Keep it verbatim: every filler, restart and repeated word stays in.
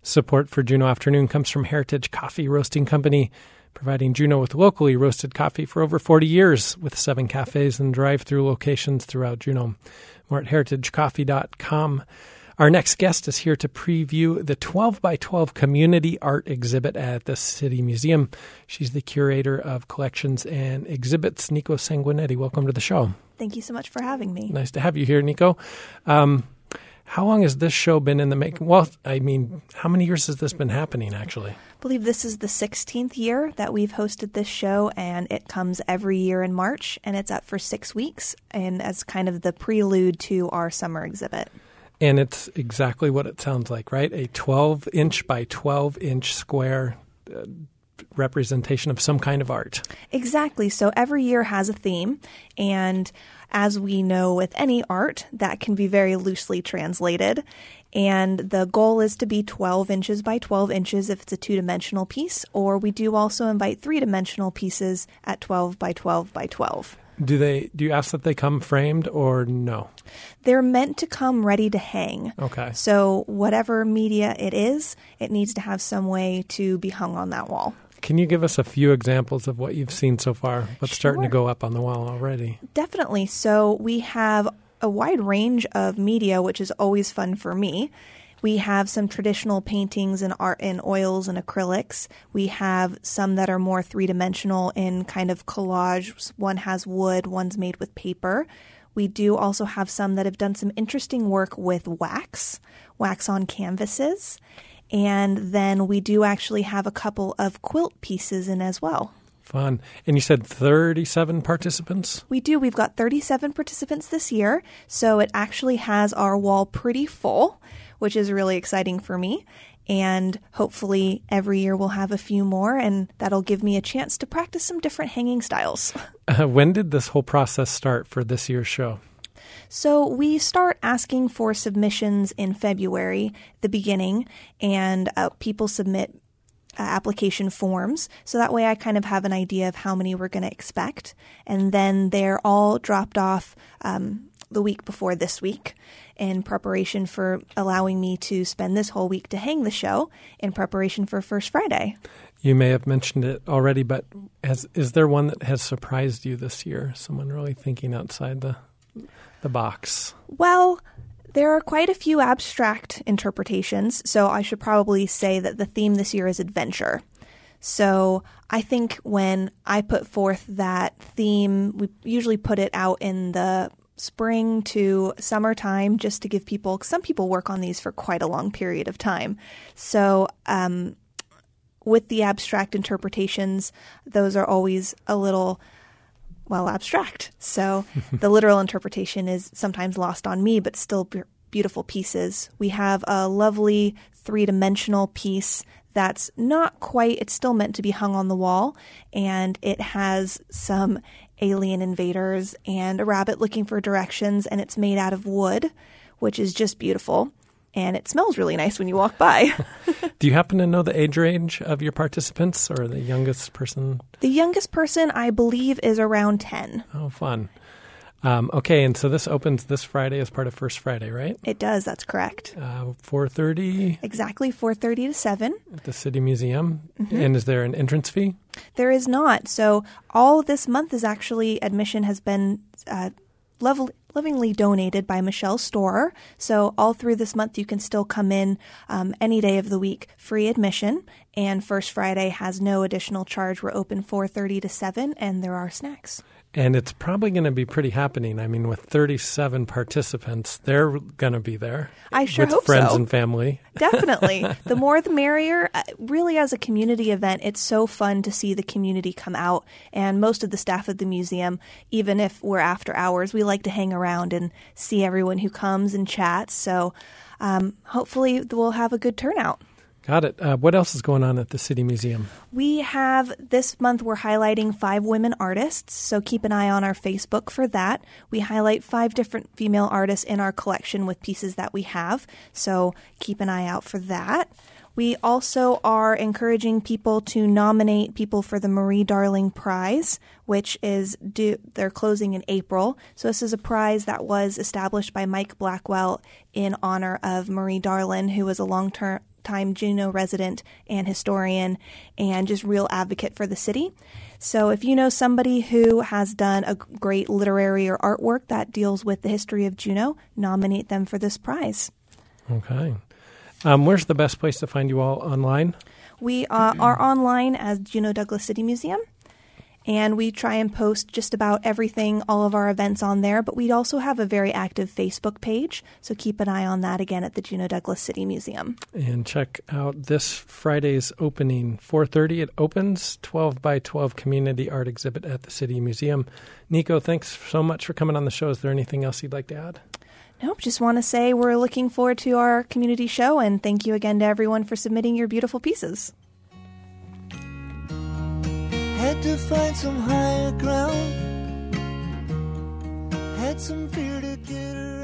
Support for Juneau Afternoon comes from Heritage Coffee Roasting Company, providing Juneau with locally roasted coffee for over forty years with seven cafes and drive-through locations throughout Juneau. More at heritage coffee dot com. Our next guest is here to preview the twelve by twelve community art exhibit at the City Museum. She's the curator of collections and exhibits, Nico Sanguinetti. Welcome to the show. Thank you so much for having me. Nice to have you here, Nico. Um, how long has this show been in the making? Well, I mean, how many years has this been happening, actually? I believe this is the sixteenth year that we've hosted this show, and it comes every year in March, and it's up for six weeks, and as kind of the prelude to our summer exhibit. And it's exactly what it sounds like, right? A twelve-inch by twelve-inch square uh, representation of some kind of art. Exactly. So every year has a theme, and as we know with any art, that can be very loosely translated. And the goal is to be twelve inches by twelve inches if it's a two-dimensional piece, or we do also invite three-dimensional pieces at twelve by twelve by twelve. Do they? Do you ask that they come framed or no? They're meant to come ready to hang. Okay. So whatever media it is, it needs to have some way to be hung on that wall. Can you give us a few examples of what you've seen so far? What's Sure. starting to go up on the wall already? Definitely. So we have a wide range of media, which is always fun for me. We have some traditional paintings and art in oils and acrylics. We have some that are more three-dimensional in kind of collage. One has wood, one's made with paper. We do also have some that have done some interesting work with wax, wax on canvases. And then we do actually have a couple of quilt pieces in as well. Fun. And you said thirty-seven participants? We do. We've got thirty-seven participants this year. So it actually has our wall pretty full, which is really exciting for me. And hopefully every year we'll have a few more, and that'll give me a chance to practice some different hanging styles. Uh, when did this whole process start for this year's show? So we start asking for submissions in February, the beginning, and uh, people submit uh, application forms. So that way I kind of have an idea of how many we're going to expect. And then they're all dropped off um, the week before this week in preparation for allowing me to spend this whole week to hang the show in preparation for First Friday. You may have mentioned it already, but has, is there one that has surprised you this year? Someone really thinking outside the the box? Well, there are quite a few abstract interpretations, so I should probably say that the theme this year is adventure. So I think when I put forth that theme, we usually put it out in the spring to summertime just to give people, some people work on these for quite a long period of time. So um, with the abstract interpretations, those are always a little well, abstract. So the literal interpretation is sometimes lost on me, but still b- beautiful pieces. We have a lovely three-dimensional piece that's not quite, it's still meant to be hung on the wall, and it has some alien invaders and a rabbit looking for directions, and it's made out of wood, which is just beautiful. And it smells really nice when you walk by. Do you happen to know the age range of your participants or the youngest person? The youngest person, I believe, is around ten. Oh, fun. Um, okay, and so this opens this Friday as part of First Friday, right? It does, that's correct. Uh, four thirty? Exactly, four thirty to seven. At the City Museum. Mm-hmm. And is there an entrance fee? There is not. So all this month is actually, admission has been uh, level. lovingly donated by Michelle Storer. So all through this month, you can still come in um, any day of the week, free admission. And First Friday has no additional charge. We're open four thirty to seven, and there are snacks. And it's probably going to be pretty happening. I mean, with thirty-seven participants, they're going to be there. I sure with hope friends so. and family. Definitely. The more the merrier. Really, as a community event, it's so fun to see the community come out. And most of the staff at the museum, even if we're after hours, we like to hang around and see everyone who comes and chats. So um, hopefully we'll have a good turnout. Got it. Uh, what else is going on at the City Museum? We have, this month we're highlighting five women artists, so keep an eye on our Facebook for that. We highlight five different female artists in our collection with pieces that we have, so keep an eye out for that. We also are encouraging people to nominate people for the Marie Darling Prize, which is due, they're closing in April. So this is a prize that was established by Mike Blackwell in honor of Marie Darling, who was a long-term longtime Juneau resident and historian and just real advocate for the city. So if you know somebody who has done a great literary or artwork that deals with the history of Juneau, nominate them for this prize. Okay. Um, where's the best place to find you all online? We uh, are online as Juneau Douglas City Museum, and we try and post just about everything, all of our events on there, but we also have a very active Facebook page, so keep an eye on that again at the Juneau Douglas City Museum. And check out this Friday's opening, four thirty it opens, twelve by twelve community art exhibit at the City Museum. Nico, thanks so much for coming on the show. Is there anything else you'd like to add? Nope, just want to say we're looking forward to our community show, and thank you again to everyone for submitting your beautiful pieces. Had to find some higher ground, had some fear to get around.